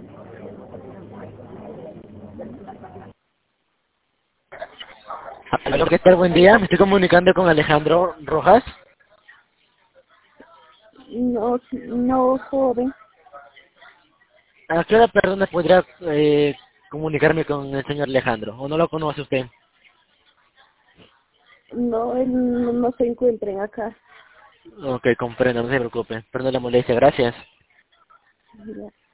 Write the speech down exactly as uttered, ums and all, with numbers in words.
Hola, ¿qué tal? Buen día. Me estoy comunicando con Alejandro Rojas. No, no, joven. ¿A qué hora, perdón, podría eh, comunicarme con el señor Alejandro? ¿O no lo conoce usted? No, él no, no se encuentren acá. Ok, comprendo, no se preocupe. Perdón la molestia, gracias. Ya.